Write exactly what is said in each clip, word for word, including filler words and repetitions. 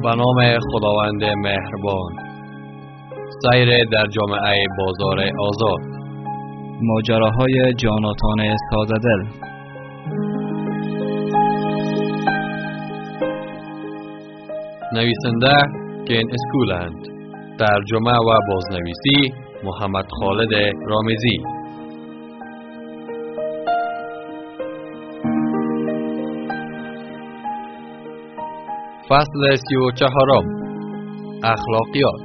به نام خداوند مهربان. سیر در جامعه بازار آزاد. ماجراهای جاناتان ساده‌دل. نویسنده کین اسکولند. ترجمه و بازنویسی محمد خالد رامزی. فصل سی و چهارم. اخلاقیات.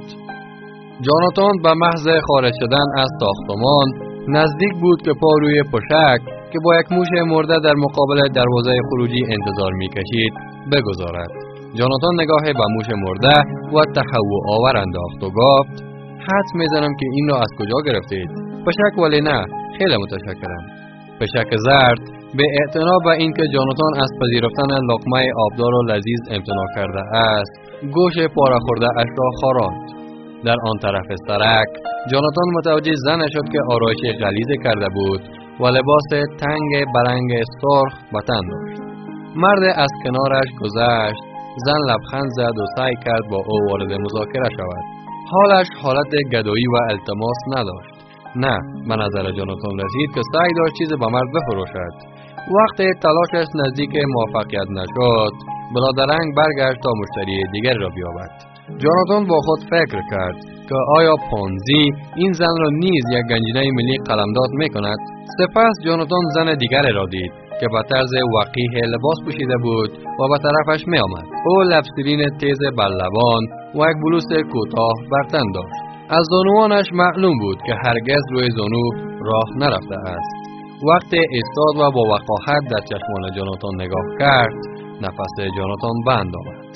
جاناتان به محض خارج شدن از ساختمان نزدیک بود که پا روی پشک که با یک موش مرده در مقابل دروازه خروجی انتظار می‌کشید بگذارد. جاناتان نگاهی به موش مرده و تهوع آور انداخت و گفت: حدس می‌زنم که این را از کجا گرفتید؟ پشک ولی نه، خیلی متشکرم. پشک زرد به اعتنا به اینکه جاناتان از پذیرفتن لقمه آبدار و لذیذ امتناع کرده است، گوش پاره خورده اش را خاراند. در آن طرف سرک جاناتان متوجه زن شد که آرایش غلیظ کرده بود و لباس تنگ برنگ سرخ به تن داشت. مرد از کنارش گذشت. زن لبخند زد و سعی کرد با او وارد مذاکره شود. حالش حالت گدایی و التماس نداشت. نه، به نظر جاناتان رسید که سعی داشت چیز به مرد بفروشد. وقتی تلاشش نزدیک موفقیت نشد، بلادرنگ برگشت تا مشتری دیگر را بیابد. جاناتان با خود فکر کرد که آیا پونزی این زن را نیز یک گنجینه ملی قلمداد می کند؟ سپس جاناتان زن دیگر را دید که به طرز وقیح لباس پوشیده بود و به طرفش می آمد. او لبسرین تیز بر لبان و یک بلوز کوتاه بر تن داشت. از زانوانش معلوم بود که هرگز روی زانو راه نرفته است. وقتی ایستاد و با وقاحت در چشمان جاناتان نگاه کرد، نفس جاناتان بند آمد.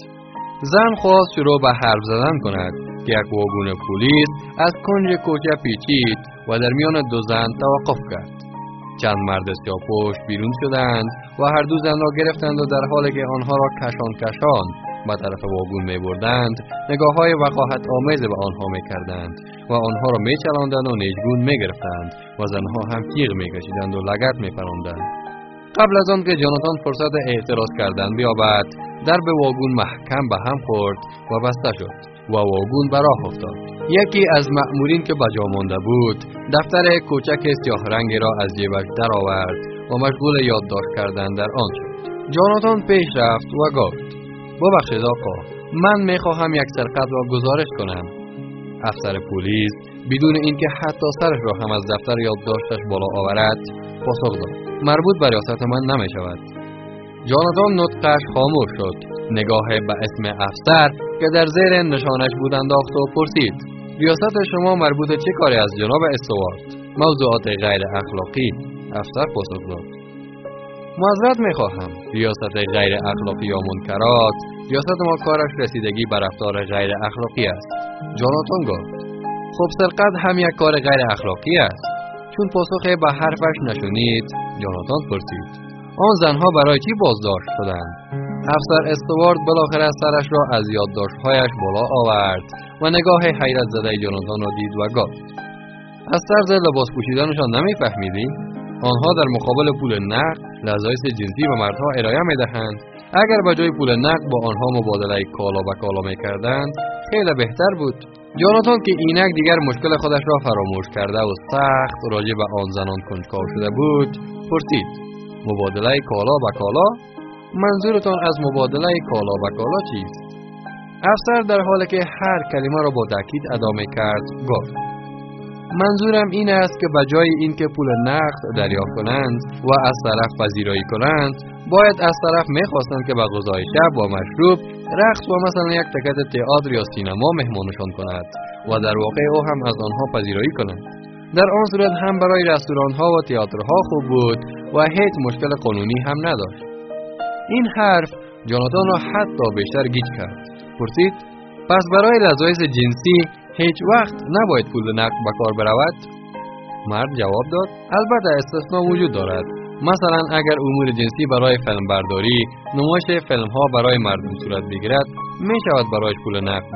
زن خواست شروع به حرف زدن کند که یک واگن پلیس از کنج کوچه پیچید و در میان دو زن توقف کرد. چند مرد سیاه‌پوش بیرون شدند و هر دو زن را گرفتند و در حالی که آنها را کشان کشان به طرف واگن می بردند، نگاه های وقاحت آمیز به آنها می کردند و آنها را می چلاندند و نیشگون می گرفتند و زنها هم تیغ می کشیدند و لگد می پراندند. قبل از آن که جاناتان فرصت اعتراض کردن بیابد، درب واگن محکم به هم خورد و بسته شد و واگن به راه افتاد. یکی از مأمورین که بجا مانده بود، دفتر کوچک سیاه رنگی را از جیبش درآورد و مشغول یادداشت کردن در آن شد. جاناتان پیش رفت و گفت: ببخشید آقا، من میخواهم یک سرقت را گزارش کنم. افسر پلیس بدون اینکه حتی سرش را هم از دفتر یادداشتش بالا آورد پاسخ داد: مربوط به ریاست من نمی شود. جاناتان نطقش خاموش شد. نگاه به اسم افسر که در زیر نشانش بود انداخت و پرسید: ریاست شما مربوط چه کاری از جناب استوارت؟ موضوعات غیر اخلاقی. افسر پاسخ داد: معذرت میخواهم، ریاست غیر اخلاقی یا منکرات، ریاست ما کارش رسیدگی به رفتار غیر اخلاقی است. جاناتان گفت: خب سرقت هم یک کار غیر اخلاقی است. چون پاسخی به حرفش نشنید، جاناتان پرسید: آن زنها برای چی بازداشت شدند؟ افسر استوارت بالاخره سرش را از یادداشت‌هایش بالا آورد و نگاه حیرت زده جاناتان را دید و گفت: از طرز لباس پوشیدنشان نمیفهمیدی؟ آنها در مقابل پول نقد لذایذ جنسی به مردها ارائه می‌دهند. اگر به جای پول نقد با آنها مبادله کالا به کالا می‌کردند، خیلی بهتر بود. جاناتان که اینک دیگر مشکل خودش را فراموش کرده و سخت راجع به آن زنان کنجکاو شده بود، پرسید: مبادله کالا به کالا؟ منظورتان از مبادله کالا به کالا چیست؟ افسر در حالی که هر کلمه را با تاکید ادا می‌کرد گفت: منظورم این است که به جای اینکه پول نقد دریافت کنند و از طرف پذیرایی کنند، باید از طرف می‌خواستند که به غذای شب و مشروب، رقص و مثلا یک تکت تئاتر یا سینما مهمانشان کند و در واقع او هم از آنها پذیرایی کند. در آن صورت هم برای رستوران‌ها و تئاترها خوب بود و هیچ مشکل قانونی هم نداشت. این حرف جاناتان را حتی بیشتر گیج کرد. پرسید: پس برای لذایذ جنسی هیچ وقت نباید پول نقد به کار برود؟ مرد جواب داد: البته استثنا وجود دارد. مثلا اگر امور جنسی برای فیلم برداری، نمایش فیلم ها برای مردم صورت بگیرد، می شود برایش پول نقد داد.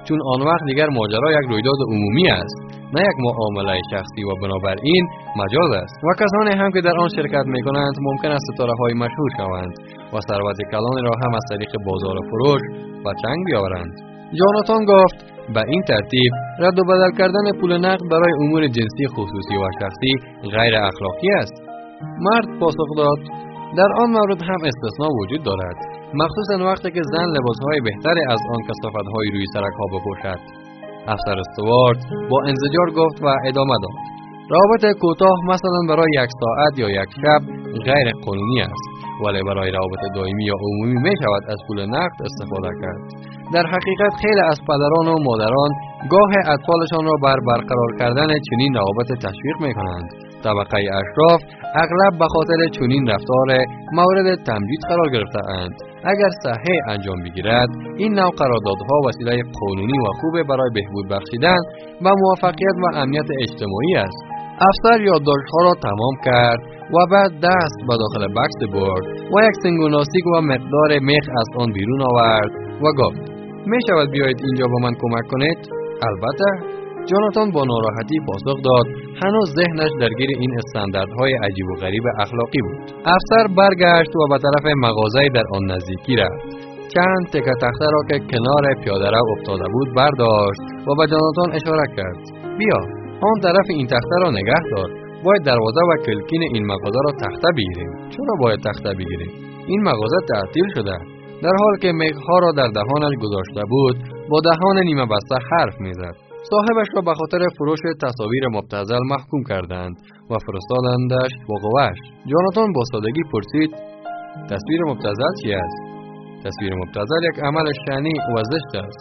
چون آن وقت دیگر ماجرا یک رویداد عمومی است، نه یک معامله شخصی و بنابراین مجاز است. و کسانی هم که در آن شرکت میکنند ممکن است ستاره های مشهور شوند و ثروت کلانی را هم از طریق بازار فروش و چنگ بیاورند. جاناتان گفت به این ترتیب رد و بدل کردن پول نقد برای امور جنسی خصوصی و شخصی غیر اخلاقی است. مرد پاسخ داد در آن مورد هم استثناء وجود دارد، مخصوصا وقتی که زن لباسهای بهتری از آن کثافت‌های روی سرک‌ها بپوشد. افسر استوارت با انزجار گفت و ادامه داد رابطه کوتاه مثلا برای یک ساعت یا یک شب غیر قانونی است، ولی برای روابط دائمی یا عمومی می شود از پول نقد استفاده کرد. در حقیقت خیلی از پدران و مادران گاه اطفالشان را بر برقرار کردن چنین روابط تشویق می کنند. طبقه اشراف اغلب به خاطر چنین رفتار مورد تمجید قرار گرفته اند. اگر صحیح انجام بگیرد این نوع قراردادها وسیله قانونی و خوب برای بهبود بخشیدن و موفقیت و امنیت اجتماعی است. افسر یادداشت‌ها را تمام کرد و بعد دست به داخل بکس برد و یک سنگوناستیک و مقدار میخ از آن بیرون آورد و گفت می شود بیایید اینجا با من کمک کنید؟ البته. جاناتان با ناراحتی پاسخ داد، هنوز ذهنش درگیر این استانداردهای عجیب و غریب اخلاقی بود. افسر برگشت و به طرف مغازه در آن نزدیکی رفت. چند تکه تخته را که کنار پیاده رو افتاده بود برداشت و به جاناتان اشاره کرد. بیا، آن طرف این تخته را نگه دار. باید دروازه و کلکین این مغازه را تخته بگیریم. چرا باید تخته بگیریم؟ این مغازه تعطیل شده. در حال که میخها را در دهانش گذاشته بود، با دهان نیمه بسته حرف میزد. صاحبش را به خاطر فروش تصاویر مبتذل محکوم کردند و فرستادندش با قوش. جاناتان با سادگی پرسید تصویر مبتذل چی است؟ تصویر مبتذل یک عمل شنیع و زشت است.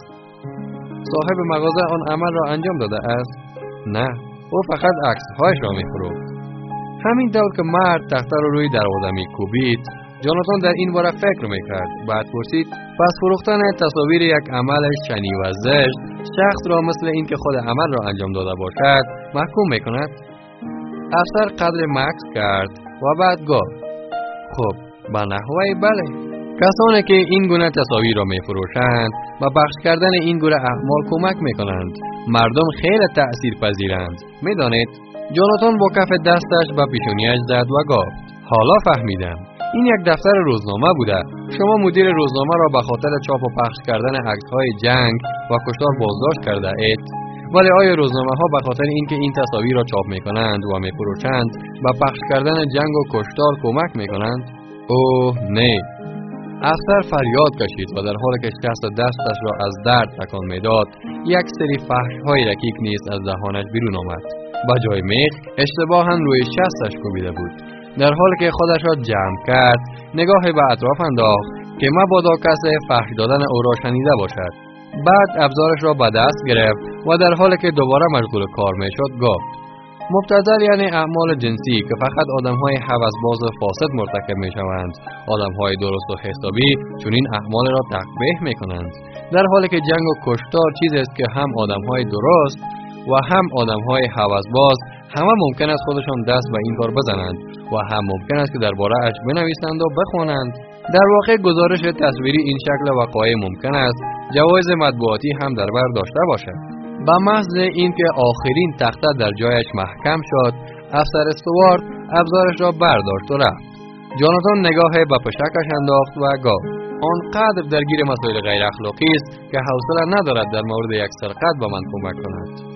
صاحب مغازه آن عمل را انجام داده است؟ نه، او فقط عکس‌هایش را می‌فروخت. همین طور که مرد تخته را روی دروازه می‌کوبید، جاناتان در این باره فکر می‌کرد. بعد پرسید پس فروختن تصاویر یک عمل شنیع و زشت شخص را مثل این که خود عمل را انجام داده باشد محکوم می‌کند؟ افسر قدر مکث کرد و بعد گفت خب به نحوه بله. کسانی که این گونه تصاویر را می‌فروشند و پخش کردن این گونه اعمال کمک می‌کنند. مردم خیلی تأثیر پذیرند. می‌دانید؟ جاناتان با کف دستش به پیشونیش زد و گفت حالا فهمیدم. این یک دفتر روزنامه بوده. شما مدیر روزنامه را به خاطر چاپ و پخش کردن عکس‌های جنگ و کشتار بازداشت کرده اید. ولی آیا روزنامه ها به خاطر اینکه این تصاویر را چاپ می‌کنند و می‌فروشند به پخش کردن جنگ و کشتار کمک می‌کنند؟ اوه نه. افسر فریاد کشید و در حالی که شست دستش را از درد تکان میداد یک سری فحش‌های رکیک نیز از دهانش بیرون آمد. به جای میخ اشتباهاً روی شستش کوبیده بود. در حالی که خودش را جمع کرد نگاهی به اطراف انداخت که مبادا کسی فحش دادن او را شنیده باشد. بعد ابزارش را به دست گرفت و در حالی که دوباره مشغول کار میشد گفت مبتذل یعنی اعمال جنسی که فقط آدم‌های هوسباز و فاسد مرتکب می‌شوند. آدم‌های درست و حسابی چنین اعمال را تقبیح می‌کنند. در حالی که جنگ و کشتار چیزی است که هم آدم‌های درست و هم آدم‌های هوسباز همه ممکن است خودشان دست به این کار بزنند و هم ممکن است که درباره اش بنویسند و بخوانند. در واقع گزارش تصویری این شکل وقایع ممکن است جوایز مطبوعاتی هم در بر داشته باشد. به محض اینکه آخرین تخته در جایش محکم شد، افسر استوارت ابزارش را برداشت و رفت. جاناتان نگاه به پشکش انداخت و گفت آنقدر درگیر مسائل غیر اخلاقی است که حوصله ندارد در مورد یک سرقت به من کمک کند.